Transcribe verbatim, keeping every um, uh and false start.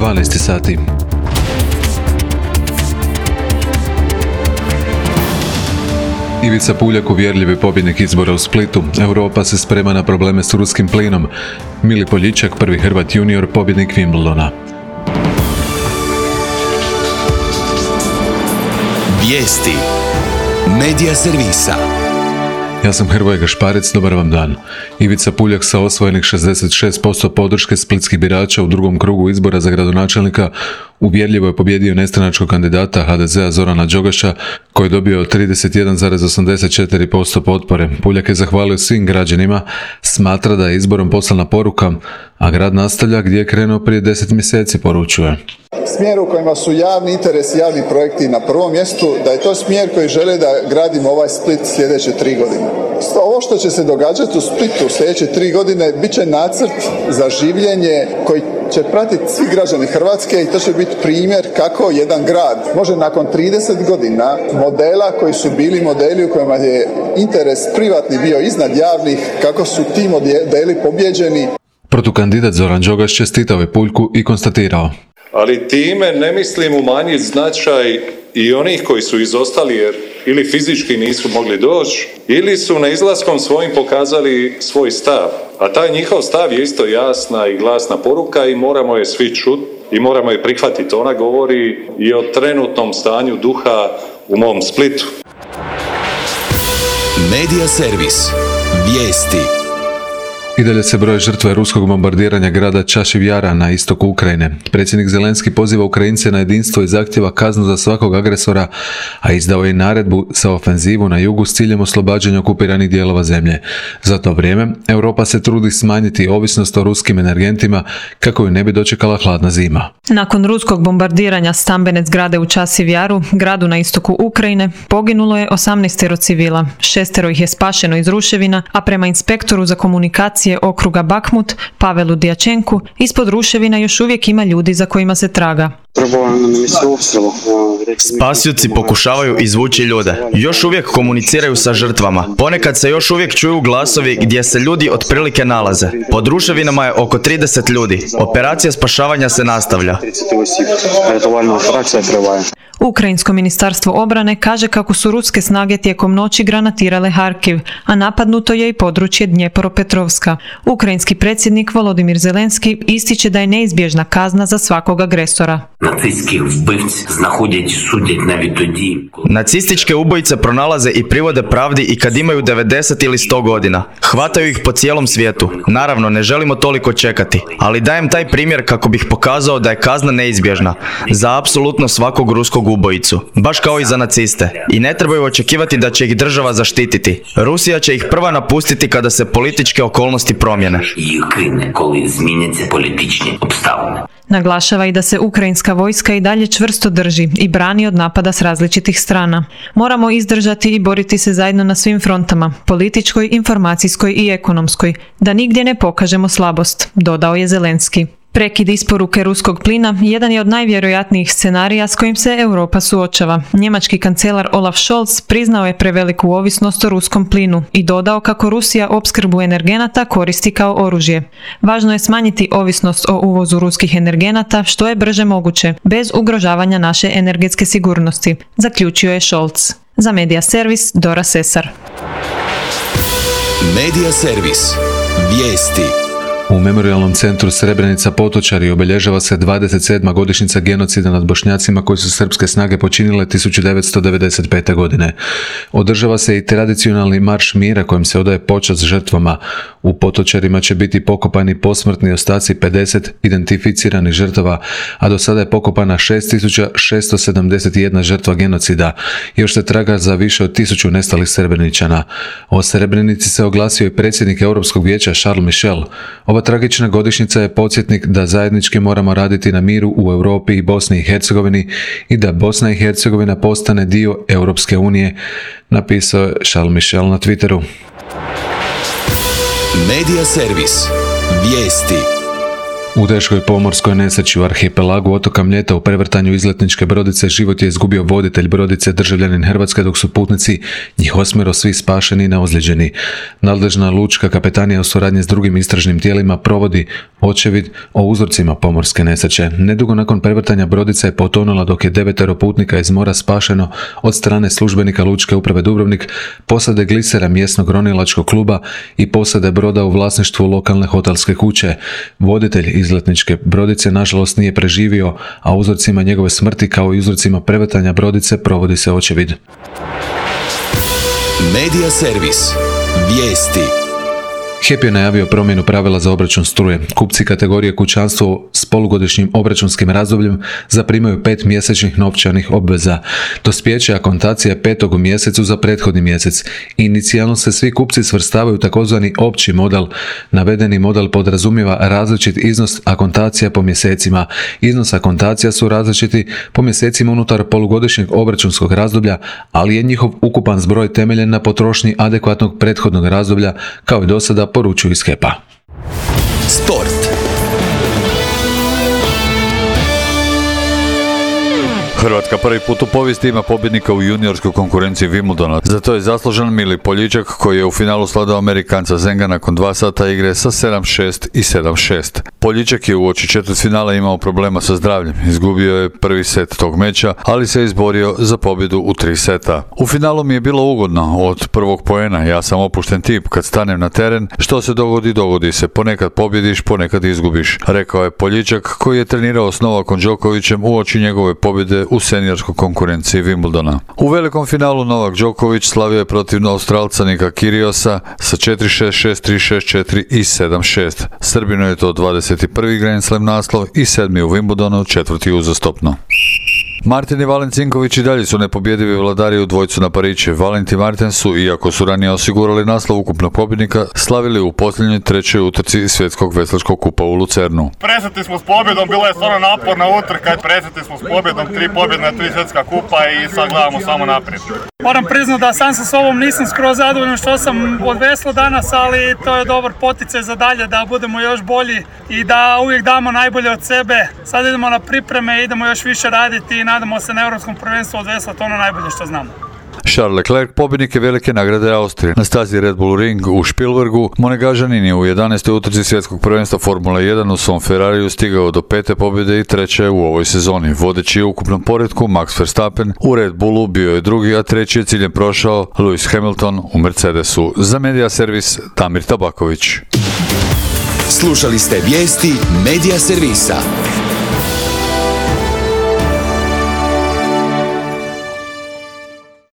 dvanaest sati. Ivica Puljak uvjerljivi pobjednik izbora u Splitu. Europa se sprema na probleme s ruskim plinom. Mili Poljičak, prvi Hrvat junior, pobjednik Wimbledona. Vijesti Medija servisa. Ja sam Hrvoje Gašparec, dobar vam dan. Ivica Puljak sa osvojenih šezdeset šest posto podrške splitskih birača u drugom krugu izbora za gradonačelnika uvjerljivo je pobjedio nestranačkog kandidata ha de zea Zorana Đogaša, koji je dobio trideset jedan zarez osamdeset četiri posto potpore. Puljak je zahvalio svim građanima, smatra da je izborom poslana poruka, a grad nastavlja gdje je krenuo prije deset mjeseci, poručuje. Smjer u kojima su javni interes i javni projekti na prvom mjestu, da je to smjer koji žele da gradimo ovaj Split sljedeće tri godine. Ovo što će se događati u Splitu sljedeće tri godine bit će nacrt za življenje koji će pratiti svi građani Hrvatske i to će biti primjer kako jedan grad može nakon trideset godina modela koji su bili modeli u kojima je interes privatni bio iznad javnih, kako su ti modeli pobjeđeni. Protukandidat Zoran Đogaš čestitao je Puljku i konstatirao: ali time ne mislim umanjiti značaj i onih koji su izostali jer ili fizički nisu mogli doći ili su na izlaskom svojim pokazali svoj stav. A taj njihov stav je isto jasna i glasna poruka i moramo je svi čuti i moramo je prihvatiti. Ona govori i o trenutnom stanju duha u mom Splitu. Medija servis. Vijesti. I dalje se broje žrtve ruskog bombardiranja grada Čašiv Jara na istoku Ukrajine. Predsjednik Zelenski poziva Ukrajince na jedinstvo i zahtjeva kaznu za svakog agresora, a izdao je i naredbu za ofenzivu na jugu s ciljem oslobađanja okupiranih dijelova zemlje. Za to vrijeme Europa se trudi smanjiti ovisnost o ruskim energentima kako ju ne bi dočekala hladna zima. Nakon ruskog bombardiranja stambene zgrade u Čašiv Jaru, gradu na istoku Ukrajine, poginulo je osamnaestero civila. Šestero ih je spašeno iz ruševina, a prema inspektoru za komunikaciju okruga Bakhmut, Pavelu Djačenku, ispod ruševina još uvijek ima ljudi za kojima se traga. Spasioci pokušavaju izvući ljude. Još uvijek komuniciraju sa žrtvama. Ponekad se još uvijek čuju glasovi gdje se ljudi otprilike nalaze. Pod ruševinama je oko trideset ljudi. Operacija spašavanja se nastavlja. Ukrajinsko ministarstvo obrane kaže kako su ruske snage tijekom noći granatirale Harkiv, a napadnuto je i područje Dnjepropetrovska. Ukrajinski predsjednik Volodimir Zelenski ističe da je neizbježna kazna za svakog agresora. Nacističke ubojice pronalaze i privode pravdi i kad imaju devedeset ili sto godina. Hvataju ih po cijelom svijetu. Naravno, ne želimo toliko čekati, ali dajem taj primjer kako bih pokazao da je kazna neizbježna za apsolutno svakog ruskog ubojicu, baš kao i za naciste. I ne trebaju očekivati da će ih država zaštititi. Rusija će ih prva napustiti kada se političke okolnosti promijene. Naglašava i da se ukrajinska vojska i dalje čvrsto drži i brani od napada s različitih strana. Moramo izdržati i boriti se zajedno na svim frontama, političkoj, informacijskoj i ekonomskoj, da nigdje ne pokažemo slabost, dodao je Zelenski. Prekid isporuke ruskog plina jedan je od najvjerojatnijih scenarija s kojim se Europa suočava. Njemački kancelar Olaf Scholz priznao je preveliku ovisnost o ruskom plinu i dodao kako Rusija opskrbu energenata koristi kao oružje. Važno je smanjiti ovisnost o uvozu ruskih energenata što je brže moguće, bez ugrožavanja naše energetske sigurnosti, zaključio je Scholz. Za Medija servis Dora Sesar. Medija servis. Vijesti. U Memorijalnom centru Srebrenica Potočari obilježava se dvadeset sedma godišnjica genocida nad Bošnjacima koji su srpske snage počinile tisuću devetsto devedeset pete. godine. Održava se i tradicionalni marš mira kojim se odaje počast žrtvama. U Potočarima će biti pokopani posmrtni ostaci pedeset identificiranih žrtava, a do sada je pokopana šest tisuća šesto sedamdeset jedna žrtva genocida. Još se traga za više od tisuću nestalih Srebreničana. O Srebrenici se oglasio i predsjednik Europskog vijeća Charles Michel. Ova tragična godišnjica je podsjetnik da zajednički moramo raditi na miru u Europi i Bosni i Hercegovini i da Bosna i Hercegovina postane dio Europske unije, napisao je Charles Michel na Twitteru. Medija servis. Vijesti. U teškoj pomorskoj nesreći u arhipelagu otoka Mljeta u prevrtanju izletničke brodice život je izgubio voditelj brodice, državljanin Hrvatske, dok su putnici, njih osmero, svi spašeni i neozlijeđeni. Nadležna lučka kapetanija u suradnji s drugim istražnim tijelima provodi očevid o uzrocima pomorske nesreće. Nedugo nakon prevrtanja brodica je potonula, dok je devetero putnika iz mora spašeno od strane službenika Lučke uprave Dubrovnik, posade glisera mjesnog ronilačkog kluba i posade broda u vlasništvu lokalne hotelske kuće. Voditelj izletničke brodice nažalost nije preživio, a o uzrocima njegove smrti kao i uzrocima prevrtanja brodice provodi se očevid. Medija servis. Vijesti. H E P je najavio promjenu pravila za obračun struje. Kupci kategorije kućanstvo s polugodišnjim obračunskim razdobljem zaprimaju pet mjesečnih novčanih obveza. Dospijeće akontacija petog u mjesecu za prethodni mjesec. Inicijalno se svi kupci svrstavaju u takozvani opći model. Navedeni model podrazumijeva različit iznos akontacija po mjesecima. Iznos akontacija su različiti po mjesecima unutar polugodišnjeg obračunskog razdoblja, ali je njihov ukupan zbroj temeljen na potrošnji adekvatnog prethodnog razdoblja, kao i do sada, poručuju iz H E P-a. Sport. Hrvatska prvi put u povijesti ima pobjednika u juniorskoj konkurenciji Wimbledona. Za to je zaslužen Mili Poljičak, koji je u finalu sladao Amerikanca Zenga nakon dva sata igre sa sedam šest i sedam šest. Poljičak je uoči četvrtfinala imao problema sa zdravljem. Izgubio je prvi set tog meča, ali se izborio za pobjedu u tri seta. U finalu mi je bilo ugodno od prvog poena. Ja sam opušten tip. Kad stanem na teren, što se dogodi, dogodi se. Ponekad pobjediš, ponekad izgubiš, rekao je Poljičak, koji je trenirao s Novakom Đokovićem uoči njegove pobjede u seniorskoj konkurenciji Wimbledona. U velikom finalu Novak Đoković slavio je protiv Australca Nika Kyrgiosa sa četiri šest, šest tri, šest četiri i sedam šest. Srbinu je to dvadeset prvi Grand Slam naslov i sedmi u Wimbledonu, četvrti uzastopno. Martin i Valentin Cinković i dalje su nepobjedivi vladari u dvojcu na Pariće. Valentin i Martin su, iako su ranije osigurali naslov ukupnog pobjednika, slavili u posljednjoj trećoj utrci svjetskog veslačkog kupa u Lucernu. Presretni smo s pobjedom, bila je stvarno naporna utrka, presretni smo s pobjedom, tri pobjedna, tri svjetska kupa i sad gledamo samo naprijed. Moram priznati da sam sa sobom nisam skroz zadovoljan što sam odvesla danas, ali to je dobar poticaj za dalje, da budemo još bolji i da uvijek damo najbolje od sebe. Sad idemo na pripreme, idemo još više raditi i nadamo se na Europskom prvenstvu odveslati ono najbolje što znamo. Charles Leclerc pobjednik je velike nagrade Austrije. Na stazi Red Bull Ring u Spielbergu Monegažanin je u jedanaestoj utrci svjetskog prvenstva Formule jedan u svom Ferrariju stigao do pete pobjede i treće u ovoj sezoni. Vodeći je u ukupnom poretku Max Verstappen, u Red Bullu bio je drugi, a treći je ciljem prošao Lewis Hamilton u Mercedesu. Za Medija servis Damir Tabaković. Slušali ste vijesti Medija servisa.